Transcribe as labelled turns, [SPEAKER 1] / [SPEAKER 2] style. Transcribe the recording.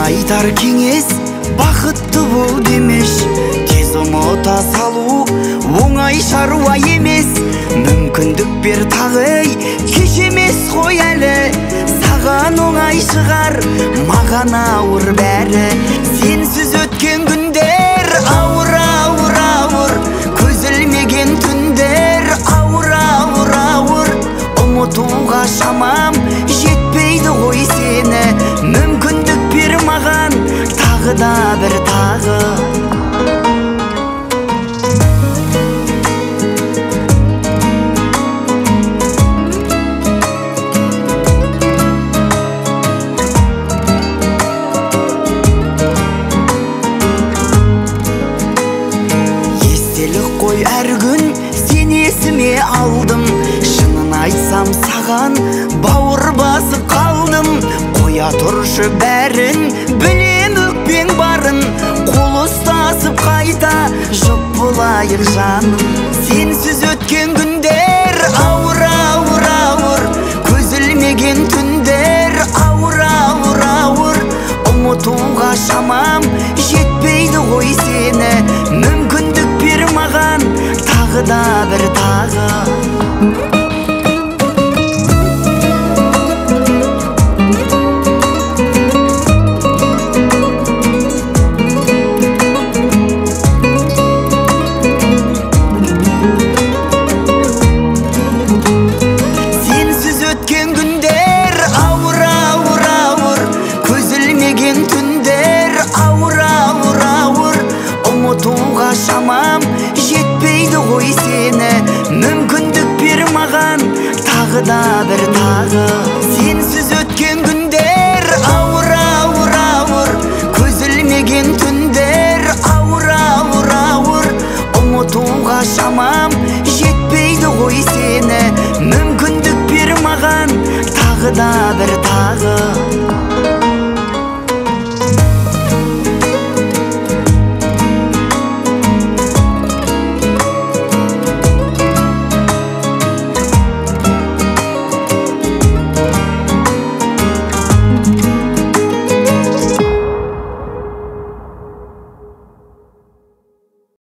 [SPEAKER 1] айтар кеңес бақытты бол демеш, тез ұмыта салу оңай шаруа емес. Мүмкіндік бер тағы, кеш емес қой әлі, саған оңай шығар, маған ауыр бәрі. Сенсіз өткен күндер ауыр, ауыр, ауыр, көз ілмеген түндер ауыр, ауыр, ауыр. Ұмытуға шамам жетпейді ғой сені, мүмкіндік бер маған тағы да бір тағы. Естелік қой әр күн сен есіме алдым, шынын айтсам саған бауыр басып қалдым. Қоя тұршы бәрін, білем өкпең барын, қол ұстасып қайта жұп болайық жаным. Сенсіз өткен күндер ауыр, ауыр, ауыр, көз ілмеген түндер ауыр, ауыр, ауыр. Ұмытуға шамам жетпейді ғой сені, мүмкіндік бер маған тағы да бір тағы. Сенсіз өткен күндер ауыр, ауыр, ауыр, көз ілмеген түндер ауыр, ауыр, ауыр. Ұмытуға шамам жетпейді ғой сені, мүмкіндік бер маған тағы да бір тағы.